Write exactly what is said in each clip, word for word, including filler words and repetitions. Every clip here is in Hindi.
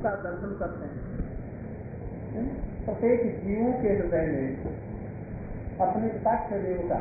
का दर्शन करते हैं। प्रत्येक जीवों के हृदय में अपने उपास्य देव का,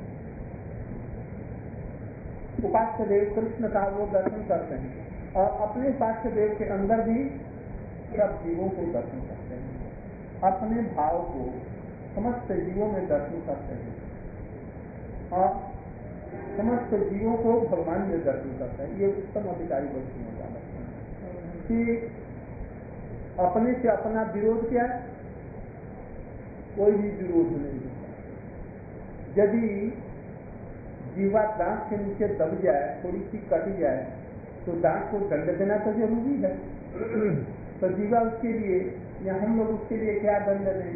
उपास्य देव कृष्ण का वो दर्शन करते हैं, और अपने उपास्य देव के अंदर भी सब जीवों को दर्शन करते हैं। अपने भाव को समस्त जीवों में दर्शन करते हैं, और समस्त जीवों को भगवान में दर्शन करते हैं। ये उत्तम अधिकारी वस्तुओं का लक्षण है कि अपने से अपना विरोध क्या है? कोई भी विरोध नहीं होता। यदि जीवा दांत के नीचे दब जाए, थोड़ी सी कट जाए, तो दांत को दंड देना तो जरूरी है। तो जीवा उसके लिए, या हम लोग उसके लिए क्या दंड दें?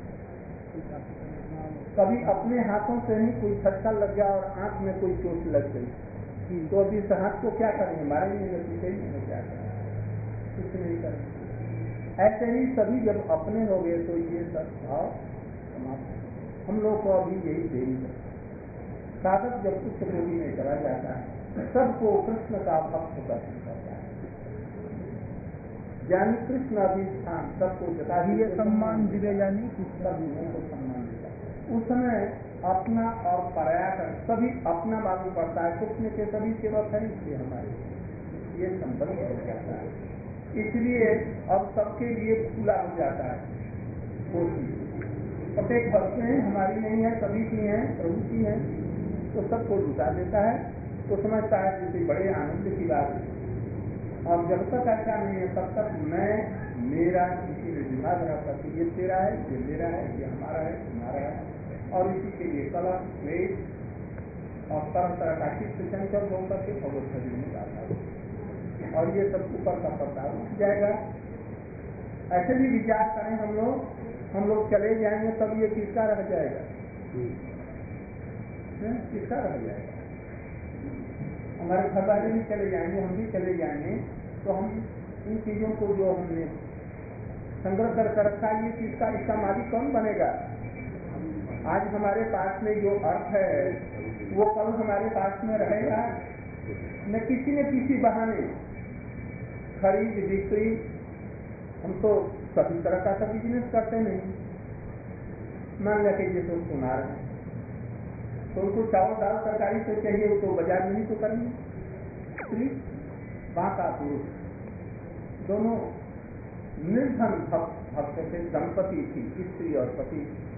कभी अपने हाथों से ही कोई झटका लग गया और आंख में कोई चोट लग गई, तो अभी इस हाथ को क्या करेंगे? मारेंगे नहीं, क्या करेंगे? कुछ नहीं करेंगे। ऐसे ही सभी जब अपने हो गए तो ये सब भाव समाप्त। हम लोग को अभी यही देरी है। साधक जब उच्च कोटि में चला जाता है, सबको कृष्ण का भक्त दर्शन करता है। ज्ञानी कृष्ण अधिष्ठान सबको जता ये सम्मान दिए जानी सभी को सम्मान देता है। उस समय अपना और पराया कर सभी अपना मालूम पड़ता है। कृष्ण के सभी सेवक हैं, इसलिए हमारे ये संबंध हो जाता है। इसलिए अब सबके लिए खुला हो जाता है। प्रत्येक वस्तुएं हमारी नहीं है, सभी की हैं, प्रभु की हैं, तो सबको लुटा देता है। तो समझता है जैसे बड़े आनंद की बात है। और जब तक ऐसा नहीं है तब तक मैं मेरा किसी ने दिमाग रखा कि ये तेरा है, ये मेरा है, ये हमारा है, तुम्हारा है, और इसी के लिए कलह, द्वेष और तरह तरह का चित्त चंचल होकर के भगवत शरीर में जाता है, और ये सब ऊपर का पर्दा उठ जाएगा। ऐसे भी विचार करें हम लोग, हम लोग चले जाएंगे तब ये किसका रह जाएगा? किसका रह जाएगा? हमारे घर वाले भी चले जाएंगे, हम भी चले जाएंगे, तो हम इन चीजों को जो हमने संग्रह कर कर रखा, ये किसका, इसका मालिक कौन बनेगा? आज हमारे पास में जो अर्थ है वो कल हमारे पास में रहेगा न। किसी न किसी बहाने खरीद बिक्री, हम तो सभी तरह का सब बिजनेस करते नहीं। मान लेते जैसे सुनार है तो उनको चावल दाल तरकारी से चाहिए, तो बाजार में ही तो करेंगे। स्त्री बाका पुरुष दोनों निर्धन भक्त से दंपति थी, स्त्री और पति।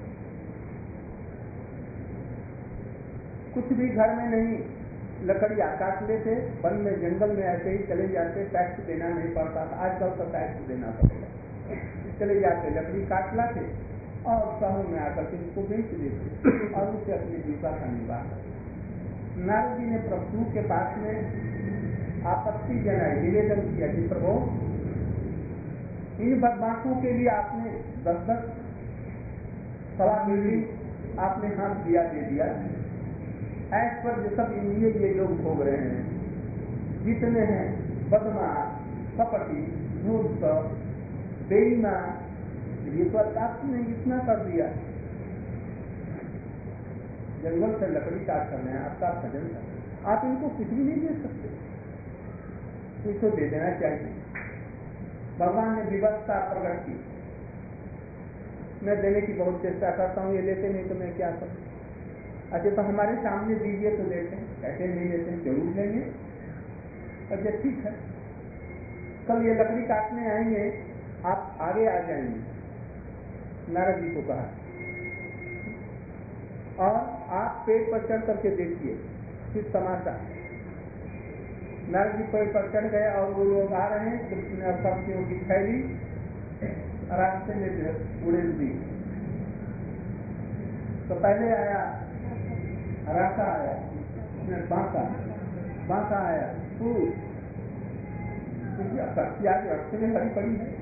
कुछ भी घर में नहीं, लकड़ी काट लेते, वन में जंगल में ऐसे ही चले जाते, टैक्स देना नहीं पड़ता था। आजकल तो टैक्स देना पड़ेगा। चले जाते, लकड़ी काट लाते और शहर में आकर के इसको बेच देते और उससे अपनी जीविका का निर्वाह करते। नारद जी ने प्रभु के पास में आपत्ति जनाई, निवेदन किया कि प्रभु इन बदमाशों के लिए आपने दस दस सवा बिल्डिंग आपने हाथ दिया दे दिया, ऐश्वर्य सब इंद्रिय ये लोग भोग रहे हैं, जितने हैं बदमाश, कपटी, मूर्ख, बेईमान, ये तो आपने इतना कर दिया। जंगल से लकड़ी काट करना है आपका भजन है, आप इनको कुछ भी नहीं दे सकते, कुछ तो दे देना चाहिए। भगवान ने विवशता प्रकट की, मैं देने की बहुत चेष्टा करता हूँ, ये लेते नहीं तो मैं क्या करूँ? अच्छा तो हमारे सामने दीजिए तो देते हैं, कैसे नहीं लेते हैं? जरूर लेंगे। अच्छा ठीक है, कल ये लकड़ी काटने आएंगे, आप आगे आ जाएंगे, नारद जी को कहा, और आप पेड़ पर चढ़ करके देखिए, फिर तमाशा। नारद जी पेड़ पर चढ़ गए और वो लोग आ रहे हैं, कृष्ण ने सब्जियों की थैली रास्ते में उड़ेल दी। तो पहले आया राका, आया उसने बांका, बांका आया फूल, सब्जी आज रस्ते में हरी पड़ी है।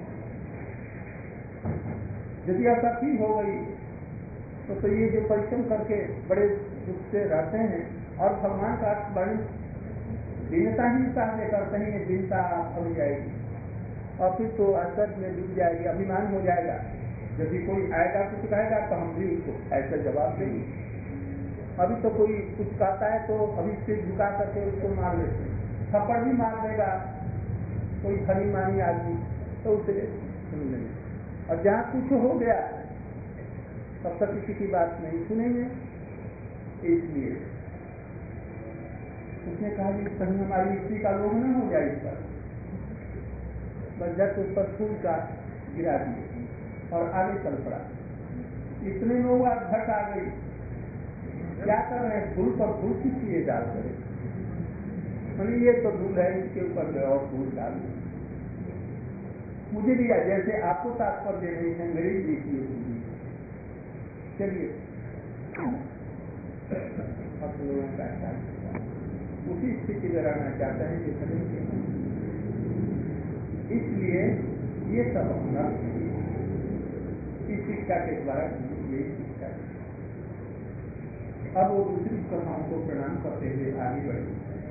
यदि ऐसा ठीक हो गई तो, तो ये जो परिश्रम करके बड़े दुख से रहते हैं और भगवान का बड़ी दीनता ही सामने करते हैं, ये दीनता हो जाएगी और फिर तो असर में डूब जाएगी, अभिमान हो जाएगा। यदि कोई आएगा कुछ कहेगा तो हम भी उसको ऐसा जवाब देंगे। अभी तो कोई कुछ कहता है तो अभी से झुका करके उसको मार लेते हैं, थप्पड़ भी मार देगा कोई धनी मानी आदमी, तो उसे सुन लेंगे, और जहाँ कुछ हो गया तब तक किसी की बात नहीं सुनेंगे। इसलिए उसने कहा कि कहीं हमारी स्त्री का लोभ न हो जाए इस पर, बस जब उस पर फूल का गिरा दिए और आगे चल पड़ा। इतने में वो घट आ गई, क्या कर रहे हैं, फूल पर फूल किस लिए डाल रहे, मैंने ये तो धूल है, इसके ऊपर और फूल डाल, मुझे भी जैसे आपको तात्पर्य नहीं है मेरी देखिए। चलिए आप लोगों का उसी स्थिति में रहना चाहते हैं जो करेंगे। इसलिए ये सब अपना इस शिक्षा के द्वारा यही शिक्षा है। अब वो दूसरी कथाओं को प्रणाम करते हुए आगे बढ़े।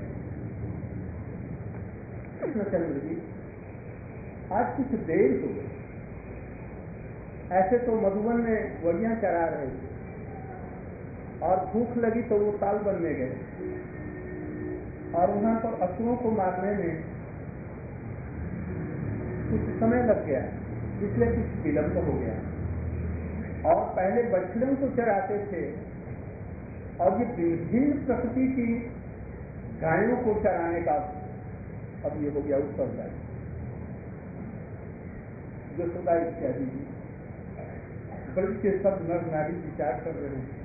कृष्णचंद्र जी आज कुछ देर हो गई, ऐसे तो मधुबन में वड़ियां चरा रहे थे और भूख लगी तो वो ताल बनने गए और वहां पर असुरों को मारने में कुछ समय लग गया, इसलिए कुछ विलंब हो गया। और पहले बछड़ों को चराते थे और ये विभिन्न प्रकृति की गायों को चराने का अब ये हो गया उत्तरदायी। जो सदा इत्यादि बल्कि के सब नर नारी विचार कर रहे हैं,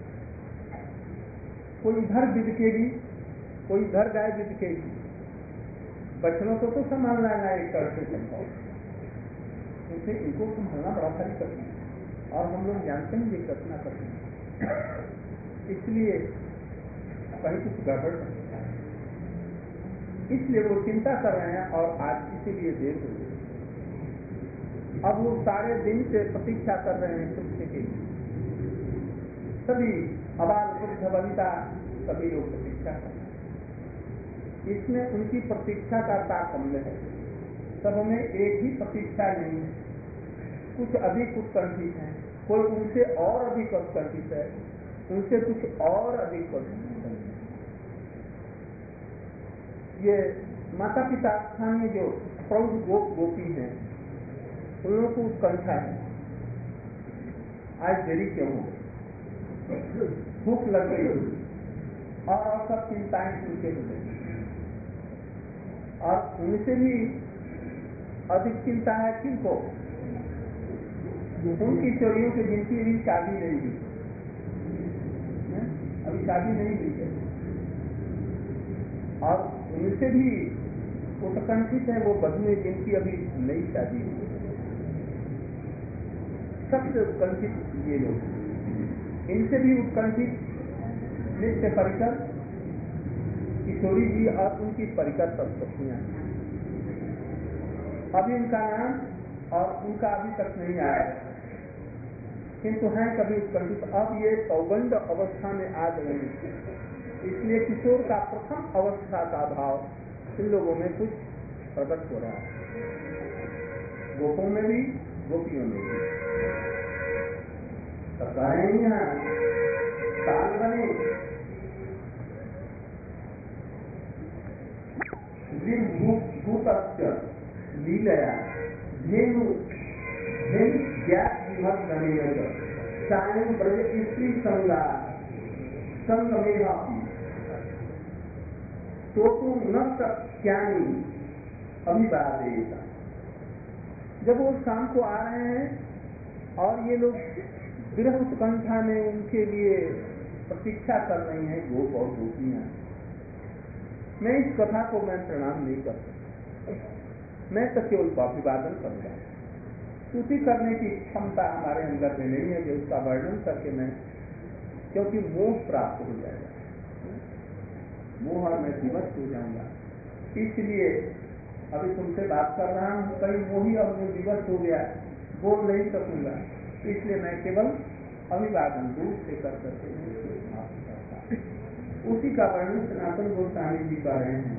कोई इधर बिदकेगी, कोई इधर गाय बिदकेगी, बच्चों को तो संभालना है एक तरह से संभव, इसे इनको संभालना बड़ा भारी कठिन है और हम लोग जानते हैं ये कठिना कठिन है, इसलिए कहीं कुछ गड़बड़ नहीं है, इसलिए वो चिंता कर रहे हैं और आज इसीलिए देर हो गई। अब वो सारे दिन से प्रतीक्षा कर रहे हैं कृष्ण के लिए, सभी अबाल वृद्ध वनिता सभी लोग प्रतीक्षा कर रहे हैं। इसमें उनकी प्रतीक्षा का तारतम्य है, सब में एक ही प्रतीक्षा नहीं है, कुछ अधिक उत्कंठित है, कोई उनसे और अधिक उत्कंठित है, उनसे कुछ और अधिक उत्कंठित है। ये माता पिता स्थानीय जो प्रौढ़ गोप गोपी हैं उन लोगों को उत्कंठा है, आज देरी क्यों हो, भूख लग गई और और सब चिंताएं उनके हो गई और उनसे भी अधिक चिंता है किनको, उनकी चोरियों की गिनती अभी शादी नहीं हुई, अभी शादी नहीं हुई है और उनसे भी उत्कंठित है वो बधुएं जिनकी अभी नई शादी हुई, सबसे उत्कंठित ये लोग, इनसे भी उत्कंठित नित्य परिकर किशोरी जी और उनकी परिकर पत्नियां, अभी उनका नाम और उनका अभी तक नहीं आया, किंतु हैं कभी उत्कंठित। अब ये पौगंड अवस्था में आ गए, इसलिए किशोर का प्रथम अवस्था का भाव इन लोगों में कुछ प्रकट हो रहा है, गोपों में भी गोपियों में भी। ताल बने लीलया धेनु ज्ञात विभक्त सायं ब्रज स्त्री संगा संगमेवा तो तुम न सत्यानी अभिवादेता। जब वो शाम को आ रहे हैं और ये लोग विरह उत्कंठा में उनके लिए प्रतीक्षा कर रही हैं गोप और गोपियां, मैं इस कथा को मैं प्रणाम नहीं कर सकता, मैं तो केवल अभिवादन करूंगा। स्तुति करने की क्षमता हमारे अंदर में नहीं है कि उसका वर्णन करके मैं, क्योंकि मोह प्राप्त हो जाएगा, मोह और मैं विवश हो जाऊंगा। इसलिए अभी तुमसे बात कर रहा हूं, कहीं मोही और मैं विवश हो गया, बोल नहीं सकूंगा, इसलिए मैं केवल अभिवादन दूर से कर सकते हैं। उसी का वर्णन सनातन गोस्वामी जी कर रहे हैं।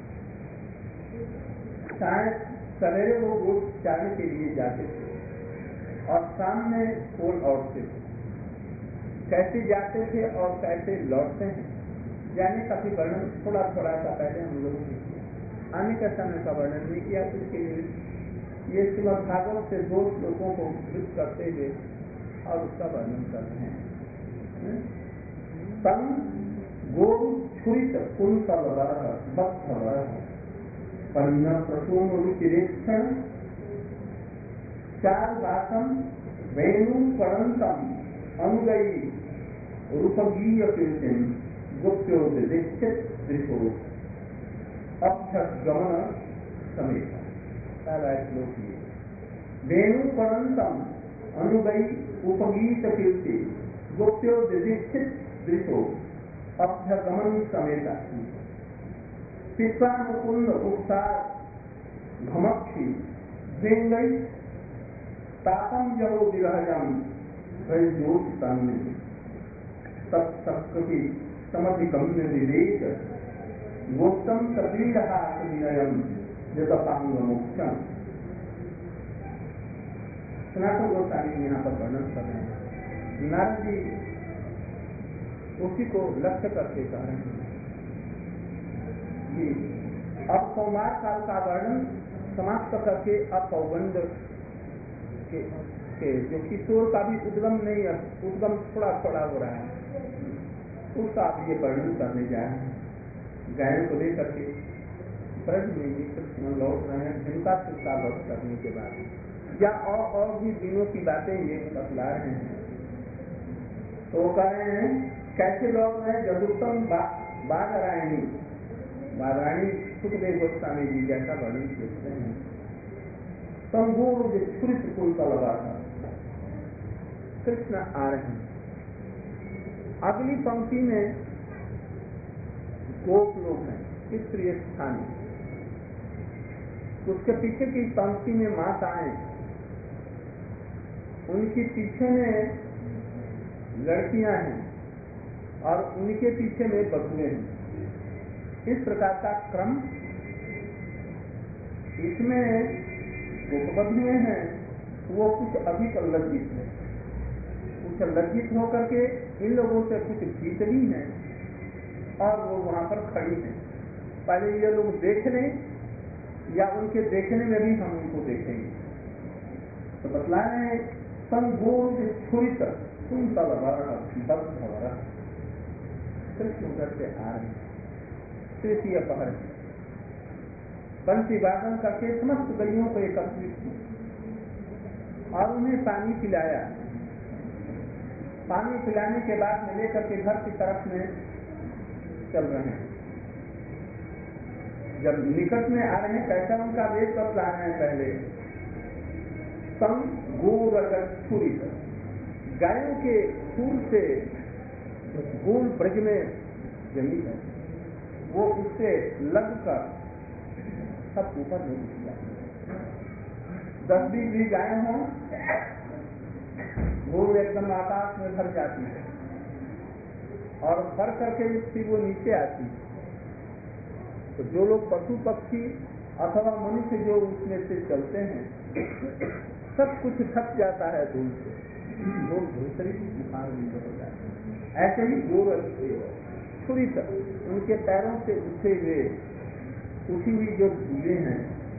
शायद सवेरे वो गोट चारे के लिए जाते थे और शाम में वो लौटते थे, कैसे जाते थे और कैसे लौटते हैं जाने का भी वर्णन थोड़ा थोड़ा सा पहले हम लोगों ने किया, आने का समय का वर्णन नहीं किया, तो इसके लिए ये श्रीमद् भागवत से दो श्लोकों को उद्धृत करते हुए और उसका वर्णन कर रहे हैं। तम गोरु छुरित कुंतल वर परिण प्रसून रुचिरेक्षण चार वासम वेणु पड़ंतम अनुगई रूपगीय कीर्तिम गुप्त्यो दीक्षित दृशो अभ्यगमन समेत। पहला श्लोक ये वेणु पड़ंतम अनुगई उपगीत कीर्ति गुप्त्यो दीक्षित दृशो अभ्यगमन समेत। पिता मुकुंद उपसार घमक्षी वेंगई तापम जहो विरहजम भय ज्योति तन्मे तत्सकृति समधिगम्य विवेक गोप्तम सदीरहास विनयम जतपांग मोक्षम। सनातन गोस्वामी यहाँ पर वर्णन कर रहे हैं। नारद जी उसी को लक्ष्य करके कह रहे हैं कि अब कौमार काल का वर्णन समाप्त करके अब पौगंड के, के जो किशोर का भी उद्गम नहीं है, उद्गम थोड़ा थोड़ा हो रहा है, उसका आप ये वर्णन करने जा रहे हैं। गायों को लेकर के ब्रज में भी कृष्ण लौट रहे हैं जिनका चिंता वध करने के बाद, या और और भी दिनों की बातें ये बतला रहे हैं। तो कह रहे हैं कैसे लौट रहे हैं? जदुत्तम बागरायणी बागरायणी सुखदेव गोस्वामी जी जैसा वर्णन करते हैं। तंगूर जो छुरित कुल का लगा था, कृष्ण आ रहे हैं। अगली पंक्ति में गोप लोग हैं, स्त्री स्थानीय। उसके पीछे की पंक्ति में माताएं, उनके पीछे में लड़कियां हैं और उनके पीछे में बधुएं हैं। इस प्रकार का क्रम इसमें गोपबधुएं हैं, वो कुछ अधिक लज्जित है, कुछ लज्जित होकर के इन लोगों से कुछ भीतरी हैं और वो वहां पर खड़ी हैं। पहले ये लोग देख लें या उनके देखने में भी हम उनको देखेंगे। तो बतला रहे हैं संगोल छुरित कुंतल वर कृष्ण उधर से आ रहे हैं। तृतीय पहर बंसी वादन करके समस्त गलियों को एकत्रित किया और उन्हें पानी पिलाया। पानी पिलाने के बाद में लेकर के घर की तरफ में चल रहे हैं। जब निकट में आ रहे हैं कैसा उनका वेश बतला रहे हैं। पहले सम गोरगछुरी गायों के खूर से गोल ब्रज में जमी है, वो उससे लगकर सब ऊपर नहीं दिखता। दस बीस भी गाय हों, गोल एकदम आकाश में भर जाती है और भर करके फिर वो नीचे आती है। तो जो लोग पशु पक्षी अथवा मनुष्य जो उसमें से चलते हैं सब कुछ थक जाता है धूल से, लोग धूसरी बुखार भी हो जाते हैं। ऐसे ही गोर छुरी तक उनके पैरों से उठे हुए उठी हुई जो धूले हैं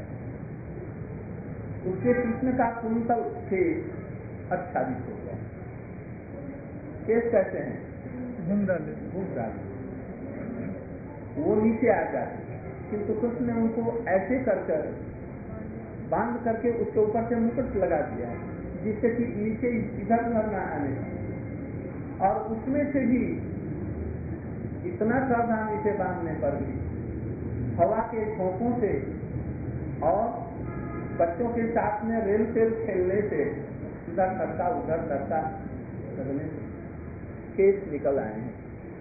उससे कृष्ण का कुंतल से आच्छादित हो गया। केस कहते हैं घूम डाले घूम डाले वो नीचे आ जाते, किंतु कृष्ण ने उनको ऐसे कर कर बांध करके उसके ऊपर से मुकुट लगा दिया जिससे कि नीचे इधर उधर न आने। और उसमें से भी इतना सावधान इसे बांधने पर भी हवा के झोंकों से और बच्चों के साथ में रेल तेल खेलने से इधर धक्का उधर धक्का करने से केस निकल आए हैं।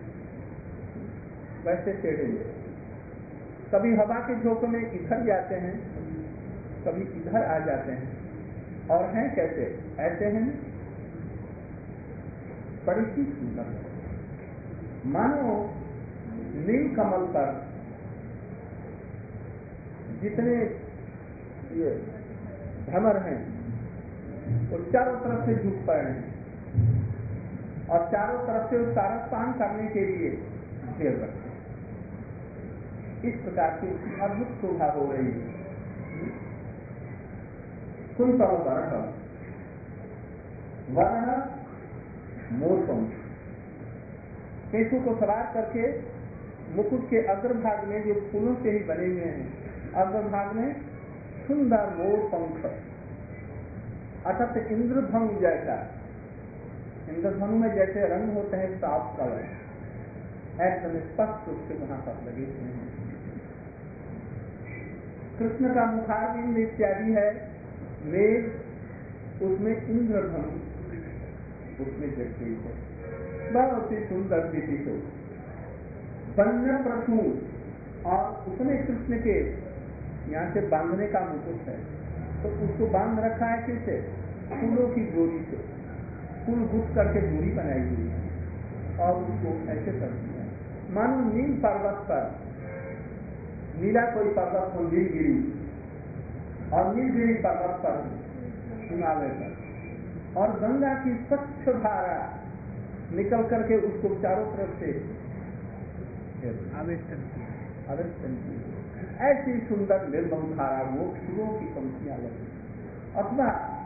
वैसे टेढ़े कभी हवा के झोंकों में इधर जाते हैं, कभी इधर आ जाते हैं। और हैं कैसे? ऐसे हैं बड़ी ही सुंदर, मानो नील कमल पर जितने ये भ्रमर हैं वो चारों तरफ से झुक पड़े हैं और चारों तरफ से सारस पान करने के लिए घेर रखते हैं। इस प्रकार की अद्भुत शोभा हो रही है। कुंतल वर्ण वर्ण मोरपंख, केशों को सवार करके मुकुट के अग्रभाग में जो फूलों से ही बने हुए हैं, अग्रभाग में सुंदर मोर पंख, अर्थात इंद्रधनु जैसा, इंद्रधनु में जैसे रंग होते हैं साफ कलर, ऐसे स्पष्ट रूप से वहां पर लगे हुए हैं। कृष्ण का मुखारविंद इत्यादि है मेघ, उसमें इंद्रधनु उसमें जैसे है, बहुत ही सुंदर विदित हो। वन्य प्रसून, और उसमें कृष्ण के यहाँ से बांधने का मुकुट है, तो उसको बांध रखा है किससे? फूलों की डोरी से, फूल गुथ करके डोरी बनाई हुई है और उसको ऐसे कर दिया मानो नील पर्वत पर, नीला कोई पर्वत हो नीलगिरी, और नीलगिरी पर्वत पर हिमालय पर, और गंगा की स्वच्छ धारा निकल करके उसको चारों तरफ से आवेष्टन आवेष्टन की, ऐसी सुंदर निर्मल धारा वो फूलों की पंक्तियां लगी। अथवा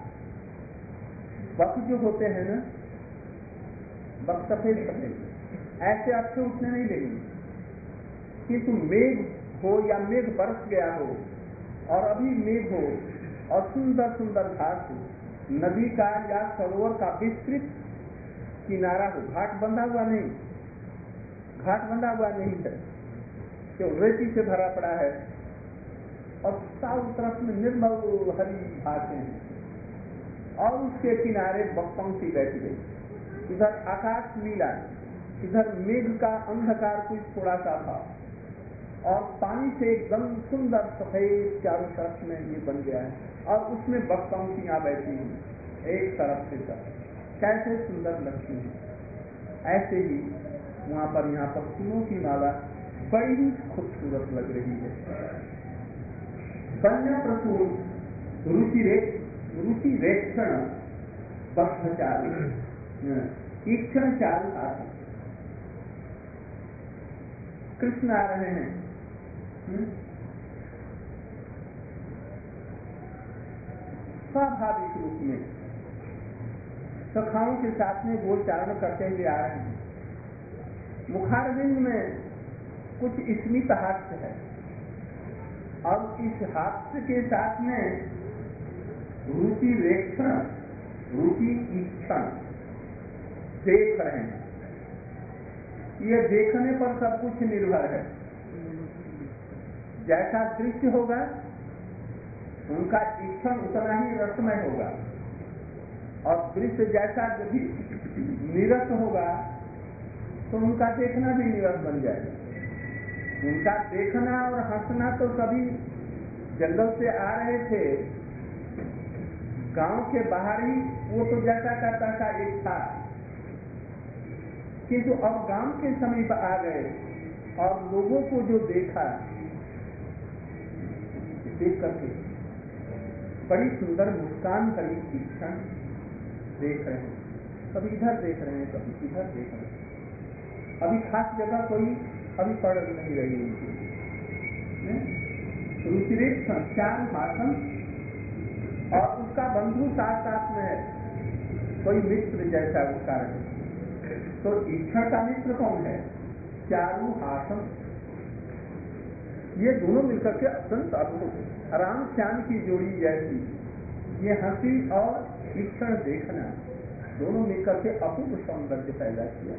वक्त जो होते हैं ना, वक्त सफेद सफेद ऐसे अच्छे उठने नहीं लगेंगे, किंतु मेघ हो या मेघ बरस गया हो और अभी मेघ हो और सुंदर सुंदर घाट हो, नदी का या सरोवर का विस्तृत किनारा हो, घाट बंधा हुआ नहीं, घाट बंधा हुआ नहीं है, जो रेती से भरा पड़ा है, और चारों तरफ में निर्मल हरी घासें हैं, और उसके किनारे पंक्ति बैठ गई, इधर आकाश नीला, इधर मेघ का अंधकार कुछ थोड़ा सा था, और पानी से एकदम सुंदर सफेद चारों तरफ में ये बन गया है, और उसमें बकपंक्तियां बैठी हैं एक तरफ से तरफ, कैसे सुंदर लगती हैं। ऐसे ही वहां पर यहाँ पर फूलों की माला बड़ी ही खूबसूरत लग रही है। वन्य प्रसून रुचि रुचि रेक्षण बद्धचारी ईक्षण चाल आदि, कृष्ण आ रहे हैं, स्वाभाविक रूप में सखाओं के साथ में गोचारण करते हुए आ रहे हैं। मुखारविंद में कुछ स्मित हास्य है, और इस हास्य के साथ में रुचि रेक्षण, रुचि ईक्षण देख रहे हैं। ये देखने पर सब कुछ निर्भर है, जैसा दृश्य होगा उनका ईक्षण उतना ही रसमय होगा, और दृश्य जैसा यदि निरस होगा तो उनका देखना भी निरस बन जाएगा। उनका देखना और हंसना तो सभी जंगल से आ रहे थे, गांव के बाहर ही वो तो जैसा का तैसा एक था, किंतु अब गांव के समीप आ गए और लोगों को जो देखा, देख करके बड़ी सुंदर मुस्कान भरी ईक्षण देख रहे हैं, कभी इधर देख रहे हैं, कभी इधर देख रहे हैं। अभी खास जगह कोई अभी पड़ नहीं रही उनकी, रुचिरेख संस्कार भाषण, और उसका बंधु साथ साथ में है, कोई मित्र जैसा उसका रहे। तो ईक्षण का मित्र कौन है? चारू हासन, ये दोनों मिलकर के अत्यंत अद्भुत, राम श्याम की जोड़ी जैसी, ये हंसी और ईक्षण देखना दोनों मिलकर के अपूर्व सौंदर्य पैदा किया।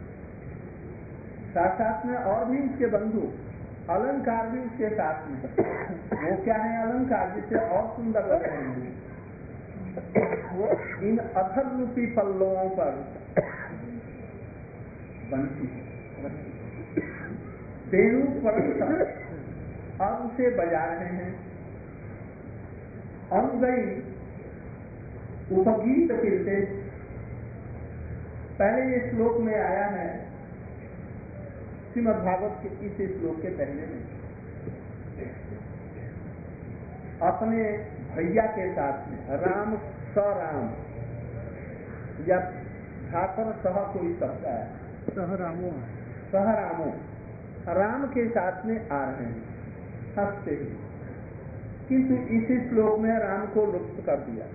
साथ साथ में और भी उसके बंधु अलंकार भी उसके साथ में, वो क्या है अलंकार जिससे और सुंदर लग रहे हैं, वो इन अथर रूपी पल्लवों पर बंसी वेणु पर और उसे बजा रहे हैं। अंगई उपगीत कीर्ते, पहले ये श्लोक में आया है श्रीमद् भागवत के इस श्लोक के पहले में, अपने भैया के साथ में राम स राम, या धातर सह कोई शब्द है, सह रामो सह रामो, राम के साथ में आ रहे हैं हंसते ही, किंतु इसी श्लोक में राम को लुप्त कर दिया,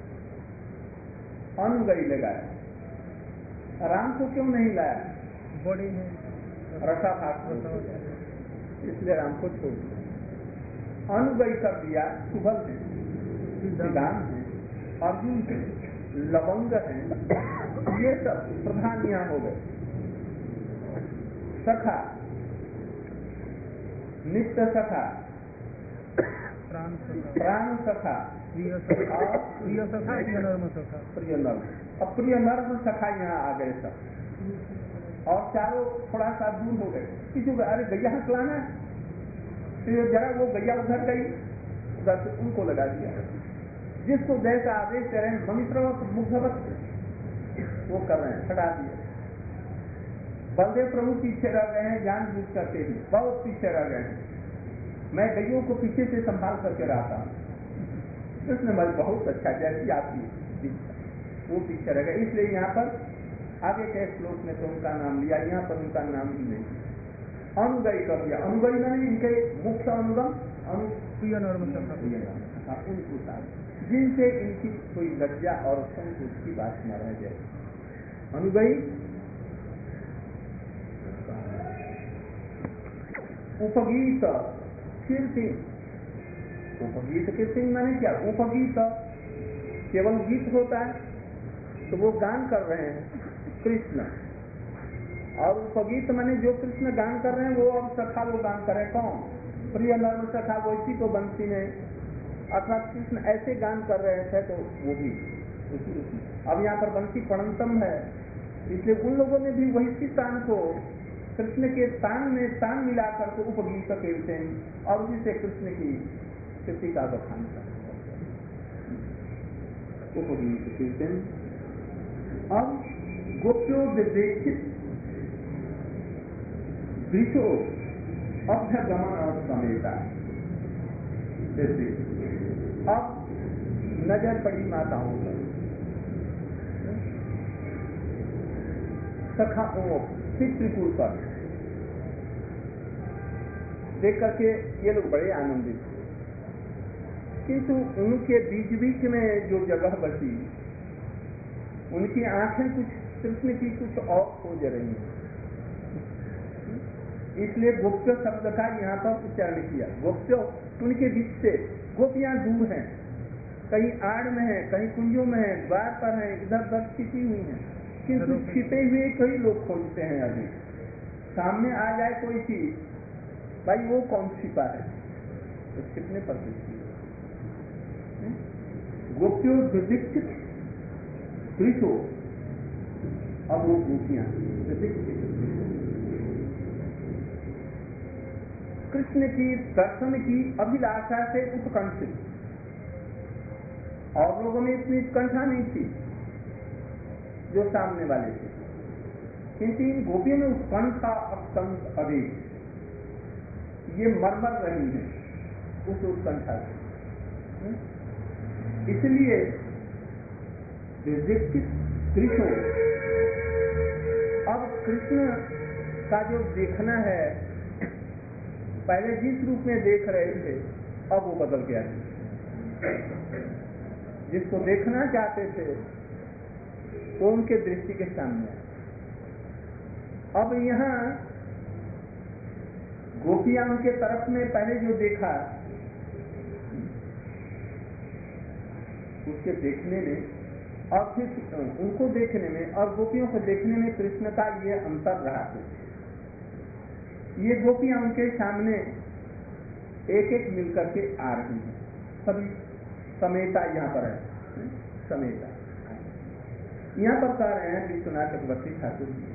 अनुगई लगाया। राम को क्यों नहीं लाया? बड़ी है रसाभास, इसलिए राम को छोड़ दिया। अनुगई कर दिया। सुबल है, सिद्धांत है, अर्जुन है, लवंग है, ये सब प्रधान यहाँ हो गए। सखा, नित्य सखा, प्राण सखा, प्राण सखा, प्रिय सखा, प्रिय सखा, प्रिय नर्म सखा, प्रिय नर्म, अप्रिय नर्म सखा यहाँ आ गए सब। और चारों थोड़ा सा दूर हो गए। किसी को अरे गैया हंसलाना, जरा वो गैया उधर गई, उधर से उनको लगा दिया। जिसको जैसा आदेश करें ममित्रवत मुग्धवत वो कर रहे हैं, हटा दिए। बलदेव प्रभु पीछे रह गए हैं, जान बूझ करके ही बहुत पीछे रह गए हैं। मैं गैयों को पीछे से संभाल करके रहता हूँ, कृष्ण मैं बहुत अच्छा जैसी आती वो पीछे रह गए। इसलिए यहाँ पर आगे के श्लोक में तो उनका नाम लिया, यहाँ पर उनका नाम ही नहीं। अनुगई कर दिया। अनुगई मैंने इनके मुख्य अनुगम प्रिय नर्म सखा, उनको जिनसे इनकी कोई लज्जा और संकोच की बात न रह जाए। अनुगई। उपगीत कीर्ति, उपगीत कीर्ति माने क्या? उपगीत केवल गीत होता है तो वो गान कर रहे हैं कृष्ण, और उपगीत माने जो कृष्ण गान कर रहे हैं वो अब सखा वो गान करे। कौन? प्रिय नर्म सखा, वो इसी को बंसी में अर्थात कृष्ण ऐसे गान कर रहे थे तो वो भी उसी उसी। अब यहाँ पर बंसी प्रणतम है, इसलिए उन लोगों ने भी वही सी तान को कृष्ण के तान में तान मिलाकर के उपगीत कहते हैं और उसी से कृष्ण की कृति का बखान करते हैं, उपगीत कहते हैं। अब गोप्यो विवेक्षित दृशो अभ्यगमन और समेता। जैसे अब नजर पड़ी माताओं पर, सखाओं चित्रकूट पर देख करके ये लोग बड़े आनंदित थे, किंतु उनके बीच बीच में जो जगह बची उनकी आंखें कुछ कृष्ण की कुछ और खोज रही हैं, इसलिए गोप्य शब्द का यहाँ पर उच्चारण किया। गोप्य उनके बीच से, गोपियां दूर हैं, कहीं आड़ में है, कहीं कुंजों में है, द्वार पर है, इधर उधर छिपी हुई है, किंतु छिपे हुए कई लोग खोजते हैं। अभी सामने आ जाए कोई चीज, भाई वो कौन छिपा है, तो छिपने पर गोप्यो विदीक्षित दृशो, अब वो गोपियां कृष्ण की दर्शन की अभिलाषा से उत्कंठित, और लोगों में इतनी उत्कंठा नहीं थी जो सामने वाले थे, किंतु इन गोपियों में उत्कंठा अत्यंत अधिक, ये मरमर रही है उस उत्कंठा से। इसलिए कृष्ण, अब कृष्ण का जो देखना है, पहले जिस रूप में देख रहे थे अब वो बदल गया। जिसको देखना चाहते थे वो उनके दृष्टि के सामने। अब यहाँ गोपियां उनके तरफ में पहले जो देखा, उसके देखने में और फिर उनको देखने में और गोपियों को देखने में कृष्ण का ये अंतर रहा। ये गोपियां उनके सामने एक एक मिलकर के आ रही हैं, सभी समेता यहाँ पर है, समेता यहाँ पर कह रहे हैं विश्वनाथ चक्रवर्ती ठाकुर जी।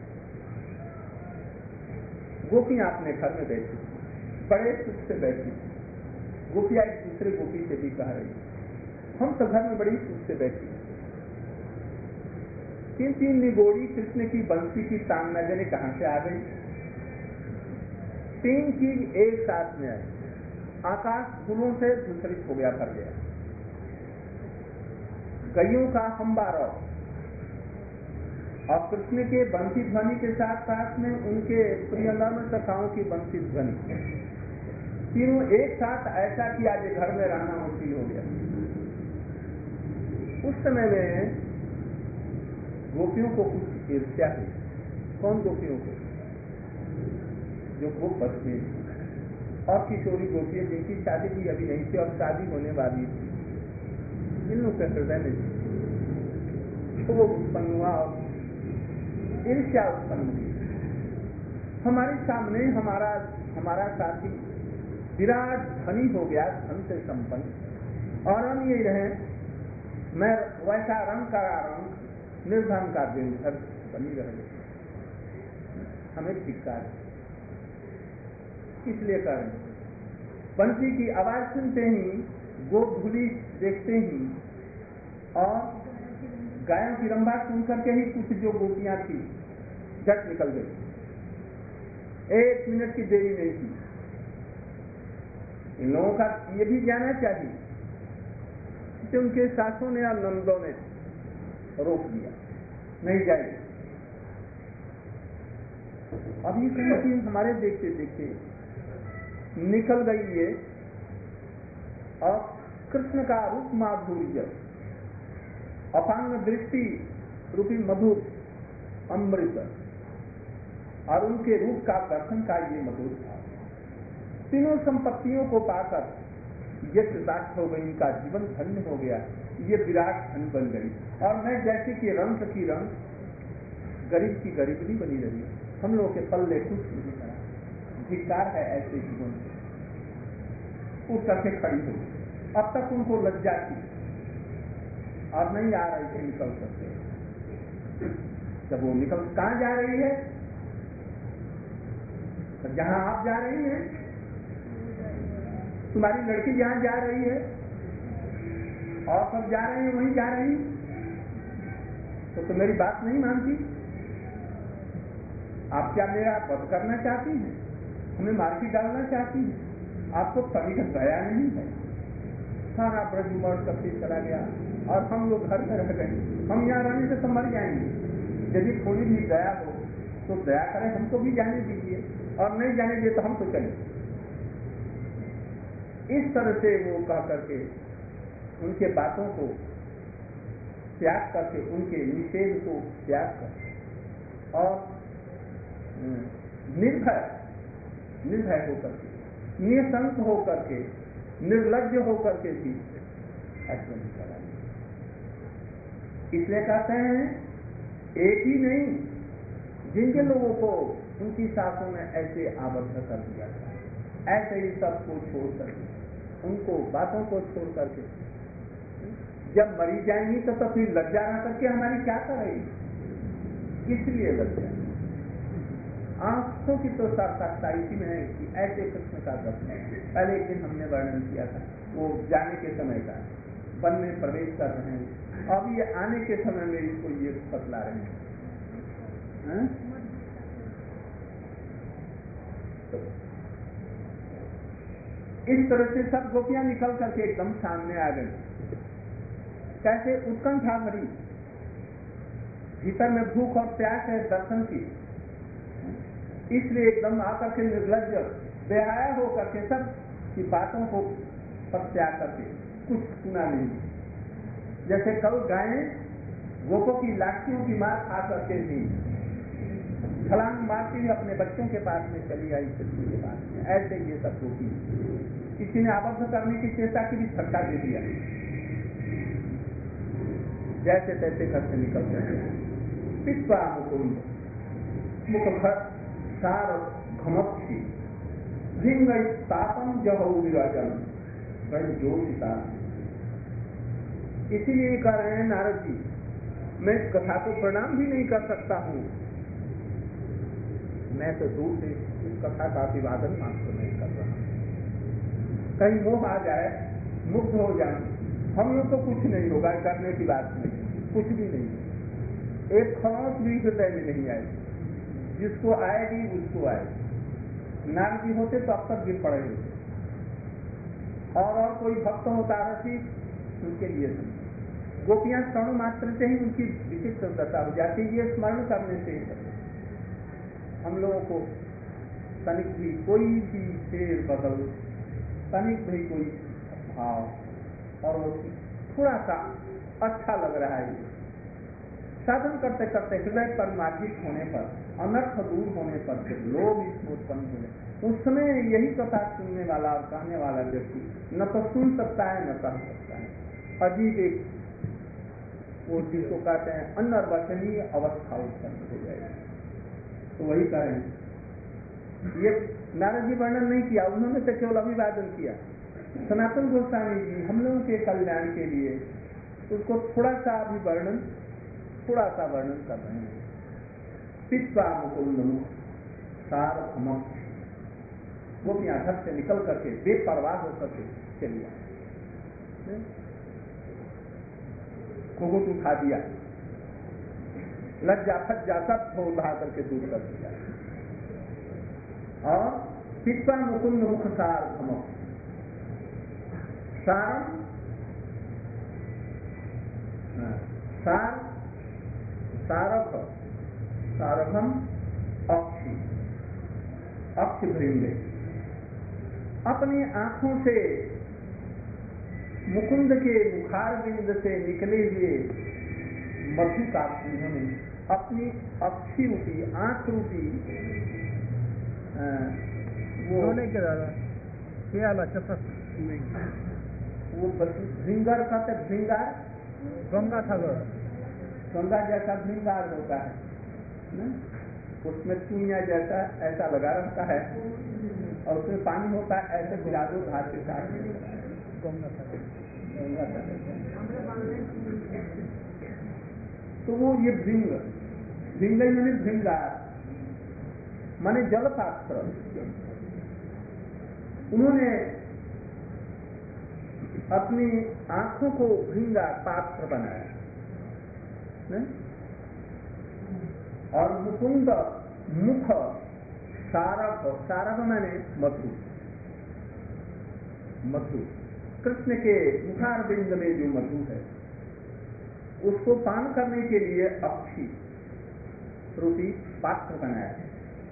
गोपियां अपने घर में बैठी, बड़े सुख से बैठी, गोपियां एक दूसरे गोपी से भी कह रही, हम तो घर में बड़ी सुख से बैठी, तीन तीन निगोड़ी कृष्ण की बंसी की तान न जाने कहां से आ गई। तीन चीज एक साथ में आई, आकाश फूलों से दूसरित हो गया, भर गया, गैयों का हम्बारा और कृष्ण के बंसी ध्वनि के साथ साथ में उनके प्रिय नर्म सखाओं की बंसी ध्वनि, तीनों एक साथ ऐसा किया कि घर में रहना मुश्किल हो गया। उस समय में गोपियों को कुछ ईर्ष्या हुई। कौन गोपियों को? जो खूब बचती और किशोरी गोपियां जिनकी शादी भी अभी नहीं थी और शादी होने वाली थी, इन लोग के हृदय में तो वो उत्पन्न हुआ और ईर्ष्या उत्पन्न हुई। हमारे सामने हमारा हमारा साथी विराट धनी हो गया, धन से संपन्न, और हम यही रहे मैं वैसा रंग का रंग निर्धन का देवधर बनी रह गई। हमें धिक्कार इसलिए करें। बंसी की आवाज सुनते ही, गोप धूली देखते ही और गायों की रंभा सुन करके ही कुछ जो गोपियां थी झट निकल गई। एक मिनट की देरी नहीं थी। इन लोगों का ये भी जानना चाहिए कि उनके सासों ने और नंदों ने रोक दिया, नहीं जाएगी। अब ये कहीं हमारे देखते देखते निकल गई ये, और कृष्ण का रूप माधुर्य, अपांग दृष्टि रूपी मधुर अमृत और उनके रूप का दर्शन का ये मधुर था। तीनों संपत्तियों को पाकर ये कृतार्थ हो गई, इनका जीवन धन्य हो गया, ये विराट धन बन गई। और मैं जैसे कि रंग की रंग, गरीब की गरीबी बनी रही। हम लोगों के पल्ले कुछ नहीं करा। धिक्कार है ऐसे जीवन से। उठ करके खड़ी हो। अब तक उनको लज्जा थी और नहीं आ रही थे निकल सकते। जब वो निकल कहां जा रही है? तो जहां आप जा रही हैं, तुम्हारी लड़की जहां जा रही है और सब जा रहे हैं वहीं जा रही, तो तुम मेरी बात नहीं मानती। आप क्या मेरा वध करना चाहती हैं? हमें मार के डालना चाहती हैं? आपको कभी का दया नहीं है। सारा ब्रज उमड़ करके चला गया और हम लोग घर में रह गए। हम यहाँ रहने से तो मर जाएंगे। यदि थोड़ी भी दया हो तो दया करें, हमको भी जाने दीजिए, और नहीं जाने दिए तो हम तो चले। इस तरह से वो कह करके उनके बातों को त्याग करके, उनके निषेध को त्याग कर और निर्भय निर्भय होकर के, निसंक होकर के, निर्लज्ज होकर के भी अर्जुन करा। इसलिए कहते हैं एक ही नहीं, जिन जिन लोगों को उनकी सासों ने ऐसे आबद्ध कर दिया था, ऐसे ही सबको छोड़ करके, उनको बातों को छोड़ करके जब मरी जाएंगी तो, तो फिर लज्जा ना करके हमारी क्या करेगी? इसलिए लज्जा। आंखों की तो सार्थकता इसी में है कि ऐसे कृष्ण का दर्शन है। पहले एक दिन हमने वर्णन किया था, वो जाने के समय का, वन में प्रवेश कर रहे हैं, अब ये आने के समय में इसको ये बतला रहे हैं। तो इस तरह से सब गोपियां निकल करके एकदम सामने आ गई। कैसे उत्कंठा भरी, भीतर में भूख और प्यास है दर्शन की, इसलिए एकदम आकर के निर्लज्ज बेहाया होकर के सब की बातों को त्याग करके कुछ सुना नहीं। जैसे कल गायें गोपों की लाठियों की मार खा करके भी छलांग मारती हुई अपने बच्चों के पास में चली आई, कृष्ण के पास में, ऐसे ये सब गोपी किसी ने आबद्ध करने की चेष्टा की भी धक्का दे दिया, जैसे तैसे घर से निकल गए। पिछवा मुकुंद मुख सार घमक्षी भिंग तापम जहु विराजन जोशिता। इसीलिए कह रहे हैं नारद जी, मैं इस कथा को प्रणाम भी नहीं कर सकता हूँ, मैं तो दूर से इस कथा का अभिवादन मात्र नहीं कर रहा। कहीं मोह आ जाए, मुग्ध हो जाए, हम लोग तो कुछ नहीं होगा, करने की बात नहीं, कुछ भी नहीं, एक खरोंच भी हृदय में नहीं आएगी, जिसको आएगी उसको आएगी। नारद जी होते तो अब तक गिर पड़े होते, और और कोई भक्त होता रसी उनके लिए नहीं। गोपियां क्षण मात्र से ही उनकी विचित्र दशा हो जाती, ये स्मरण करने से हम लोगों को तनिक भी कोई भी फेर बदल तनिक भी कोई भाव और वो थोड़ा सा अच्छा लग रहा है। साधन करते करते हृदय पर मार्जित होने पर, अनर्थ दूर होने पर फिर लोभ इसमें उत्पन्न हो जाए। उस समय यही कथा सुनने वाला और कहने वाला व्यक्ति न तो सुन सकता है न कह सकता है। अजीब एक वो जिसको कहते हैं अनर्वचनीय अवस्था उत्पन्न हो जाएगी। तो वही कहें, ये नारद जी वर्णन नहीं किया, उन्होंने तो केवल अभिवादन किया। सनातन गोस्वामी जी हम लोगों के कल्याण के लिए उसको थोड़ा सा अभी वर्णन थोड़ा सा वर्णन कर रहे हैं। पित्वा मुकुंद मुख सार अमक, गोपियां घर से निकल करके बेपरवाह होकर के चली आई, घुघुट उठा दिया, लज्जा फज्जा सब को उठा करके दूर कर दिया। और पित्वा मुकुंद मुख सार अमक, सार सार सारभ सारभम अक्षी अक्ष भृंगे, अपनी आंखों से मुकुंद के मुखार बिंद से निकले हुए मधु का उन्होंने अपनी अक्षी रूपी आंख रूपी वो के दादा प्याला चपक वो भृंगार कहते भृंगार गंगा था गंगा जैसा भृंगार होता है न? उसमें चुनिया जैसा ऐसा लगा रहता है और उसमें पानी होता है, ऐसे गिरा दो घास के साथ गंगा था गंगा था। तो वो ये भृंग भृंग माने भृंगार माने जल पात्र, उन्होंने अपनी आंखों को भृंगार पात्र बनाया ने? और मुकुंद मुख सारभ, सारभ माने मधु, मधु कृष्ण के मुखार बिंद में जो मधु है उसको पान करने के लिए अक्षी रूपी पात्र बनाया है।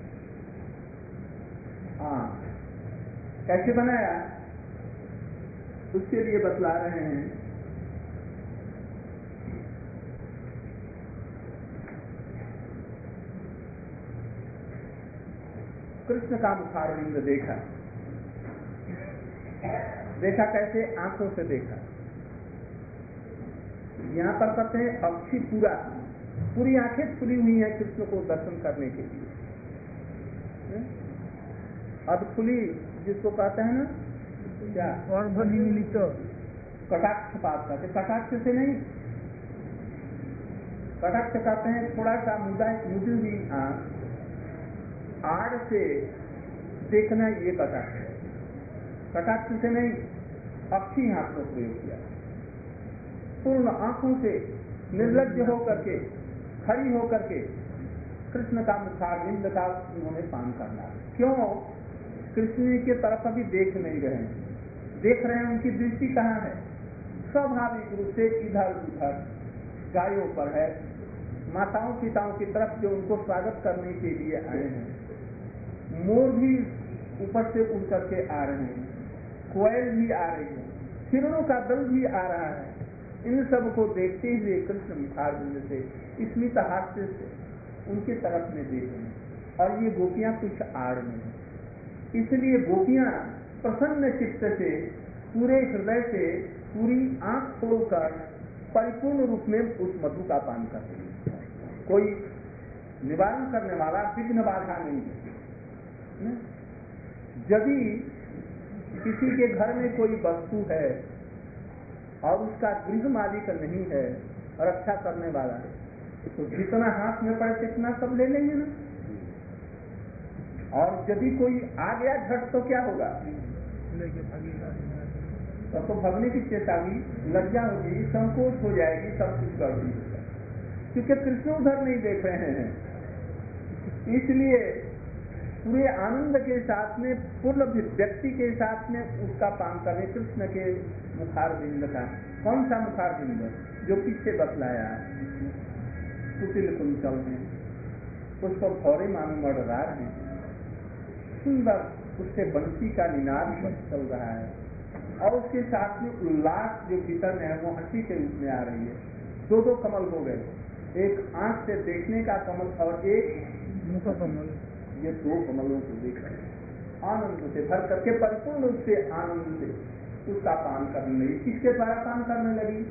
हाँ, कैसे बनाया उसके लिए बतला रहे हैं। कृष्ण का मुखारविंद देखा, देखा कैसे? आंखों से देखा। यहाँ पर कहते हैं अक्षी पूरा, पूरी आंखें खुली हुई हैं कृष्ण को दर्शन करने के लिए। अधखुली जिसको कहते हैं ना, क्या और मिलित कटाक्ष पात कहते, कटाक्ष से नहीं, कटाक्ष कहते हैं थोड़ा सा मुदा मुदी हुई आंख, आड़ से देखना, ये कटाक्ष है। कटाक्ष से नहीं, अक्षी हाथ को प्रयोग किया। पूर्ण आंखों से निर्लज्ज होकर के, खड़ी होकर के कृष्ण का मुखारविंद का उन्होंने पान करना। क्यों? कृष्ण की तरफ अभी देख नहीं रहे हैं, देख रहे हैं उनकी दृष्टि कहाँ है? स्वाभाविक रूप से इधर उधर गायों पर है, माताओं पिताओं की तरफ जो उनको स्वागत करने के लिए आए हैं। मोर भी ऊपर से उड़ करके आ रहे हैं, कोयल भी आ रही है, हिरणों का दल भी आ रहा है। इन सब को देखते हुए कृष्ण मुखारविंद से स्मित हास्य से उनके तरफ में देख रहे हैं। और ये गोपियां कुछ आड़ में हैं, इसलिए गोपियां प्रसन्न चित्त से, पूरे हृदय से, पूरी आंख खोलकर परिपूर्ण रूप में उस मधु का पान कर रही है। कोई निवारण करने वाला विघ्न बाधा नहीं है। यदि किसी के घर में कोई वस्तु है और उसका गृह मालिक नहीं है, रक्षा करने वाला, तो जितना हाथ में पड़े कितना सब ले लेंगे ना। और यदि कोई आ गया झट तो क्या होगा? तो, तो भगने की चेतावनी, लज्जा होगी, संकोच हो जाएगी, सब कुछ कर दी, क्योंकि कृष्ण उधर नहीं देख रहे हैं। इसलिए पूरे आनंद के साथ में, पूर्ण व्यक्ति के साथ में उसका पान करें कृष्ण के मुखारविंद का। कौन सा मुखारविंद? जो पीछे बतलाया, कुटिल कुंचल है, पुष्प भौरे मानो मडरार है, सुंदर उससे बंसी का निनाद चल रहा है और उसके साथ में उल्लास जो भीतर में है वो हंसी के रूप में आ रही है। दो दो कमल हो गए, एक आंख से देखने का कमल और एक मुख कमल। ये दो कमलों को देख रहे आनंद से भर करके परिपूर्ण रूप से आनंद से उसका पान करने लगी। किसके द्वारा पान करने लगी?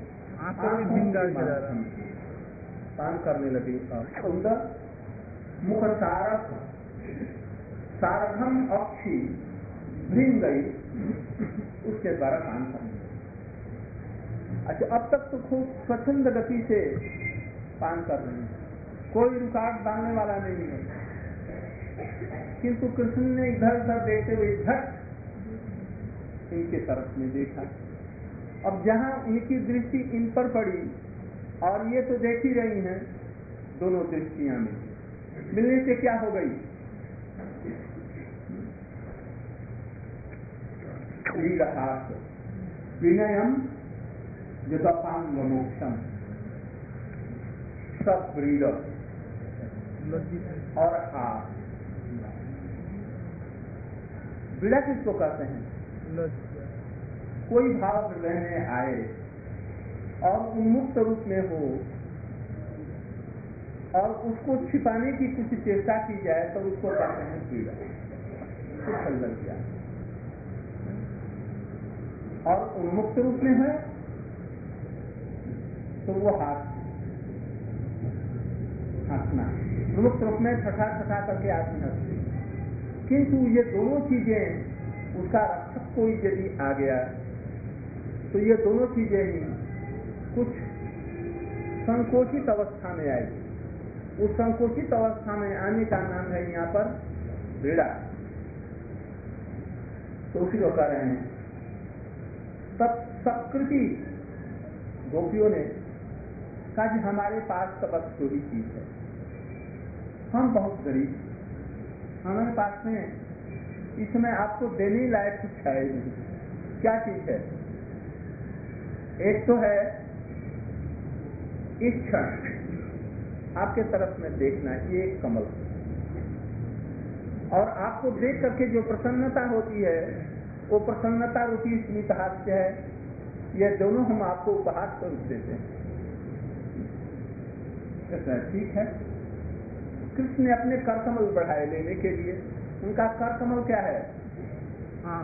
पान करने लगी। सुंदर मुख सारथ सारथम अक्षी भृंग गई, उसके द्वारा पान करने लगी। अच्छा, अब तक तो खूब स्वच्छंद गति से पान कर रही है, कोई रुकावट डालने वाला नहीं है, किंतु कृष्ण ने इधर उधर देखते हुए झट इनके तरफ में देखा। अब जहां इनकी दृष्टि इन पर पड़ी और ये तो देख ही रही हैं, दोनों दृष्टियां में मिलने से क्या हो गई? क्रीडहास विनयम युद्धपांग मोक्षम सब ब्रीड और हाथ। बीड़ा किसको कहते हैं? कोई भाव रहने आए और उन्मुक्त रूप में हो और उसको छिपाने की कुछ चेष्टा की जाए तो उसको कहते हैं पीड़ा, कुछ लग जाए। और उन्मुक्त रूप में है तो वो हाथ हंसना, उन्मुक्त रूप में छठा छठा करके आदमी हंसते। किंतु ये दोनों चीजें उसका रक्षक कोई यदि आ गया तो ये दोनों चीजें ही कुछ संकोचित अवस्था में आएगी। उस संकोचित अवस्था में आने का नाम है यहाँ पर बीड़ा। तो उसी को कह रहे हैं तब सकृति गोपियों ने कहा कि हमारे पास तो बस दो ही चीज है, हम बहुत गरीब, हमारे पास में इस समय आपको देने लायक कुछ है नहीं। क्या चीज है? एक तो है इस क्षण आपके तरफ में देखना, ये एक कमल, और आपको देख करके जो प्रसन्नता होती है वो प्रसन्नता रूपी स्मित हास्य है। ये दोनों हम आपको उपहार स्वरूप देते हैं। ठीक है, कृष्ण ने अपने कर कमल बढ़ाए लेने के लिए। उनका कर कमल क्या है? हाँ।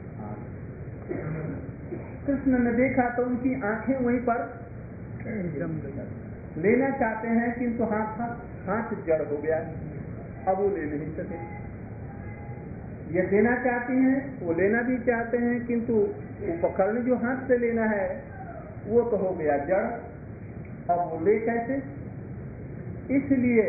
कृष्ण ने देखा तो उनकी आंखें वहीं पर जम गई। लेना चाहते हैं किंतु हाथ हाथ जड़ हो गया, अब वो ले नहीं सके। ये देना चाहती हैं, वो लेना भी चाहते हैं, किंतु वो पकड़ने जो हाथ से लेना है वो तो हो गया जड़, अब वो ले कैसे? इसलिए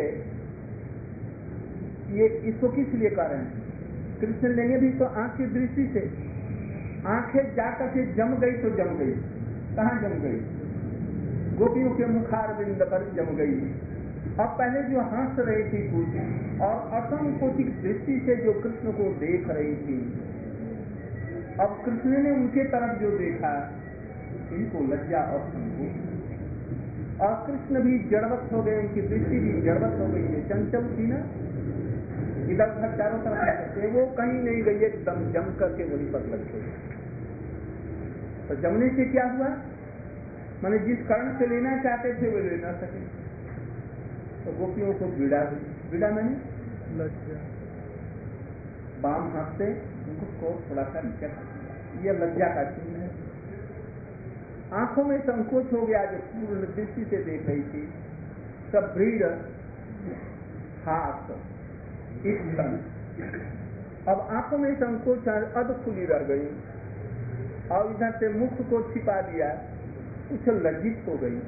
ये इसको किस लिए कर रहे हैं? कृष्ण लेंगे भी तो आंख की दृष्टि से। आंखें जाकर के जम गई तो जम गई। कहाँ जम गई? गोपियों के मुखार बिंद पर जम गई। अब पहले जो हंस रही थी कुछ और असंकोचित दृष्टि से जो कृष्ण को देख रही थी, अब कृष्ण ने उनके तरफ जो देखा, इनको लज्जा और संकोच, और कृष्ण भी जड़वत हो गए, उनकी दृष्टि भी जड़वत हो गई है। चंचल थी ना, इधर उधर चारों तरफ करते, वो कहीं नहीं गई, एकदम जम करके वहीं पर लग गई। तो जमने से क्या हुआ? माने जिस कारण से लेना चाहते थे वो ले ना सके, तो गोपियों को बीड़ा हुई। बीड़ा मैंने लज्जा, बाम हाथ से उसको थोड़ा सा नीचे कर दिया, ये लज्जा का चिन्ह है। आंखों में संकोच हो गया, जो पूर्ण दृष्टि से देख रही थी। सब भीड़ हाथ इस अब आंखों में संकोच अध खुली रह गई और इधर से मुख को छिपा दिया, कुछ लज्जित हो गई।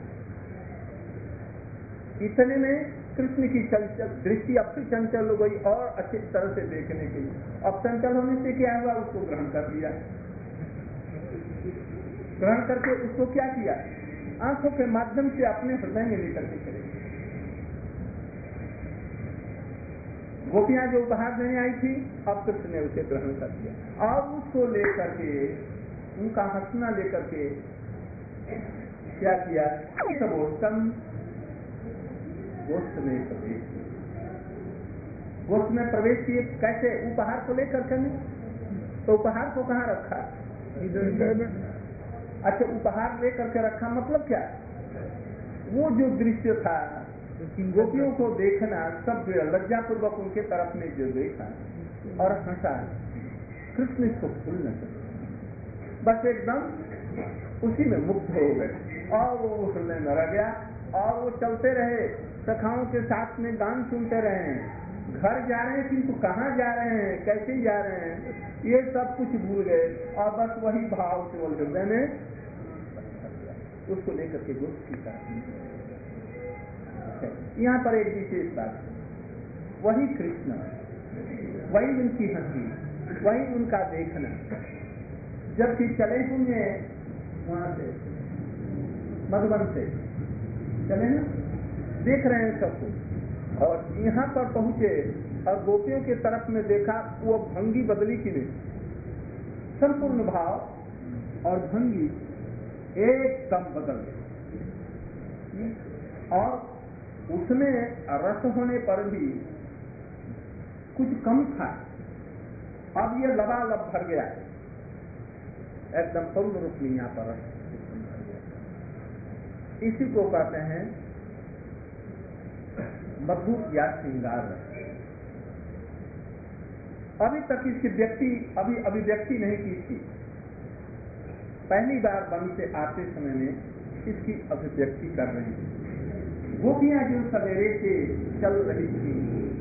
इतने में कृष्ण की चंचल दृष्टि अब से चंचल हो गई और अच्छी तरह से देखने की। अब चंचल होने से क्या हुआ? उसको ग्रहण कर लिया। ग्रहण करके उसको क्या किया? आंखों के माध्यम से अपने हृदय में लेकर के चले। गोपियां जो उपहार देने आई थी, अब कृष्ण ने उसे ग्रहण कर लिया और उसको लेकर के, उनका हंसना लेकर के क्या किया? सबोत्तम गोष्ठ में प्रवेश, गोष्ठ में प्रवेश किए कैसे? उपहार को लेकर के नहीं, तो उपहार को कहाँ रखा? अच्छा, उपहार लेकर के रखा मतलब क्या? वो जो दृश्य था गोपियों को देखना, सब लज्जापूर्वक उनके तरफ में जो देखा और हंसा, कृष्ण इसको भूल न सके, बस एकदम उसी में मुक्त हो गए और वो हृदय में रह गया। और वो चलते रहे, सखाओं के साथ में गान सुनते रहे, घर जा रहे हैं किंतु कहाँ जा रहे हैं, कैसे जा रहे हैं, ये सब कुछ भूल गए और बस वही भाव केवल हृदय में उसको लेकर के गोष्ठी का। यहाँ पर एक विशेष बात, वही कृष्ण, वही उनकी हंसी, वही उनका देखना। जब कि चले हुए वहां से मधुबन से चले ना, देख रहे हैं सबको, और यहाँ पर पहुंचे और गोपियों के तरफ में देखा, वो भंगी बदली की नहीं, संपूर्ण भाव और भंगी एकदम बदल गई। और उसमें रस होने पर भी कुछ कम था, अब ये लबालब भर गया, एकदम पूर्ण रूप में यहाँ पर रस भर गया। इसी को कहते हैं मधुर या श्रृंगार रस। अभी तक इसकी व्यक्ति अभी अभिव्यक्ति नहीं की थी, पहली बार वन से आते समय में इसकी अभिव्यक्ति कर रहे हैं। गोपियां जो सवेरे से चल रही थी,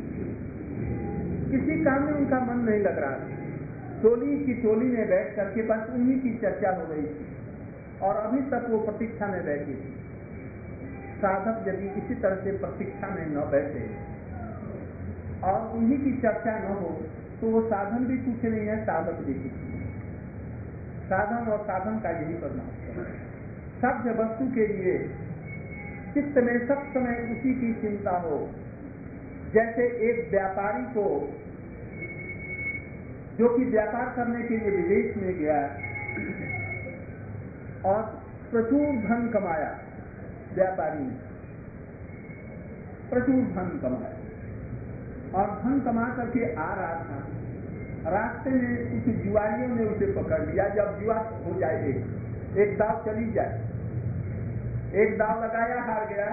किसी काम में उनका मन नहीं लग रहा था, टोली की टोली में बैठ करके बस उन्हीं की चर्चा हो रही थी और अभी तक वो प्रतीक्षा में बैठी थी। साधक यदि इसी तरह से प्रतीक्षा में न बैठे और उन्हीं की चर्चा न हो तो वो साधन भी कुछ नहीं है, साधक भी कुछ नहीं। साधन और साधन का यही परिणाम है। सभ्य वस्तु के लिए चित्त में सब समय उसी की चिंता हो। जैसे एक व्यापारी को जो कि व्यापार करने के लिए विदेश में गया और प्रचुर धन कमाया, व्यापारी ने प्रचुर धन कमाया और धन कमा करके आ रहा था, रास्ते में कुछ जुआरियों ने उसे पकड़ लिया। जब जुआ हो जाए, एक, एक दाव चली जाए, एक दाव लगाया हार गया,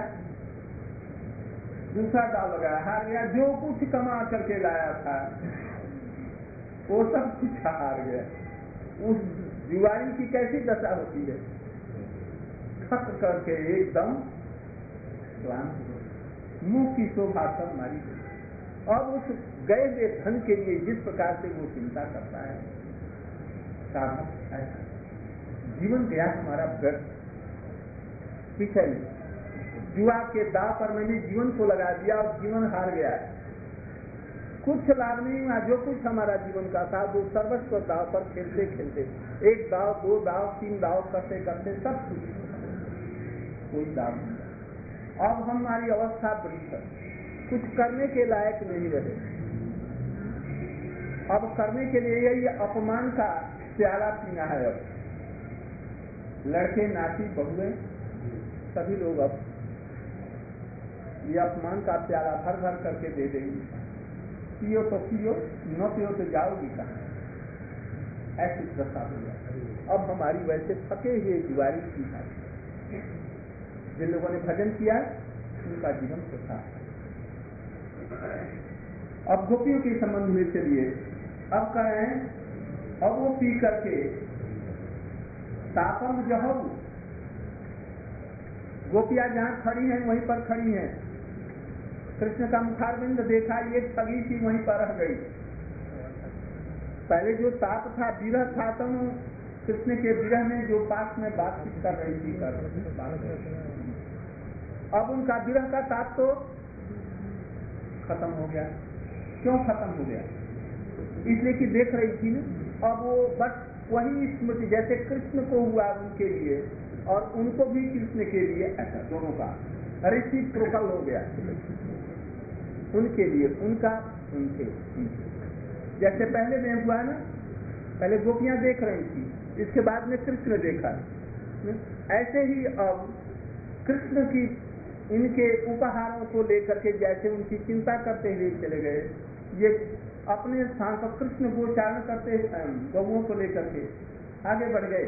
दूसरा दाव लगाया हार गया, जो कुछ कमा करके लाया था वो सब कुछ हार गया। उस जुआरी की कैसी दशा होती है, खत करके एकदम क्लांत हो, मुंह की शोभा सब मारी गई। और उस गए हुए धन के लिए जिस प्रकार से वो चिंता करता है, साधक ऐसा जीवन गया हमारा व्यर्थ। पीछे में जुआ के दाव पर मैंने जीवन को लगा दिया और जीवन हार गया, कुछ लाभ नहीं हुआ। जो कुछ हमारा जीवन का था वो सर्वस्व दाव पर खेलते खेलते, एक दाव, दो दाव, तीन दाव करते करते सब कुछ, कोई दाव नहीं। अब हमारी अवस्था बड़ी है, कुछ करने के लायक नहीं रहे। अब करने के लिए यही अपमान का प्याला पीना है। अब लड़के, नाती, बहुएं सभी लोग अब ये अपमान का प्याला भर भर करके दे देंगे। पियो तो पियो, न पियो तो जाओगी कहाँ, ऐसी दशा हो जाए। अब हमारी वैसे थके हुए जुआरी की है। जिन लोगों ने भजन किया उनका जीवन सुखा। अब गोपियों के संबंध में चलिए, अब कहें, अब वो पी करके तापम जहो, गोपियां जहां खड़ी हैं वहीं पर खड़ी हैं। कृष्ण का मुखारविंद देखा, ये ठगी थी वहीं पर रह गई। पहले जो ताप था, विरह था, तो कृष्ण के विरह में जो पास में बातचीत कर रही थी कर अब उनका विरह का ताप तो खत्म हो गया। क्यों खत्म हो गया? इसलिए कि देख रही थी ना। अब वो बस वही स्मृति, जैसे कृष्ण को हुआ उनके लिए और उनको भी कृष्ण के लिए, ऐसा दोनों का रेसिप्रोकल हो गया। उनके लिए उनका, उनके उनके जैसे पहले में हुआ ना, पहले गोपियां देख रही थी, इसके बाद में कृष्ण देखा। ऐसे ही अब कृष्ण की इनके उपहारों को लेकर के जैसे उनकी चिंता करते हुए चले गए, ये अपने स्थान पर कृष्ण गोचारण करते गौओं को लेकर के आगे बढ़ गए,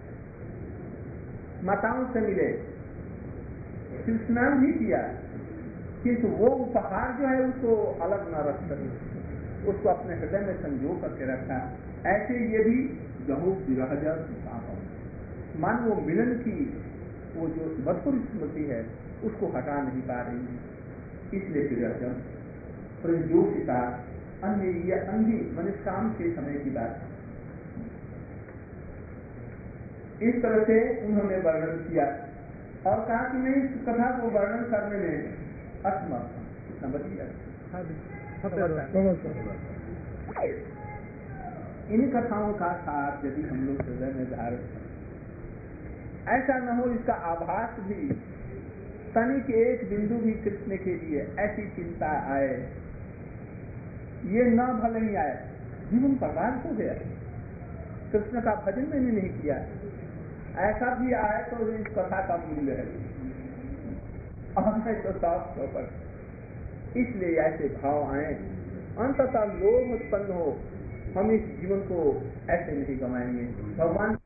माताओं से मिले, स्नान भी किया, किंतु वो उपहार जो है उसको अलग न रख सके, उसको अपने हृदय में संजो करके रखा। ऐसे ये भी जहू विरह मान वो मिलन की वो जो मधुर स्मृति है उसको हटा नहीं पा रही है, इसलिए विरह प्रयोगिता अन्य ये अंधी मन शाम के समय की बात। इस तरह से उन्होंने वर्णन किया और कहा कि मैं इस कथा को वर्णन करने में असमर्थ हूं। समझ लिया? इन कथाओं का साथ यदि हम लोग हृदय में धारण करें, ऐसा न हो इसका आभास भी तनिक एक बिंदु भी कृष्ण के लिए ऐसी चिंता आए, ये न भले ही आए, जीवन बर्बाद हो गया, कृष्ण का भजन मैंने नहीं किया, ऐसा भी आए तो इस कथा का मूल्य है तो साफ पर। इसलिए ऐसे भाव आए, अंततः लोभ उत्पन्न हो, हम इस जीवन को ऐसे नहीं गंवाएंगे। भगवान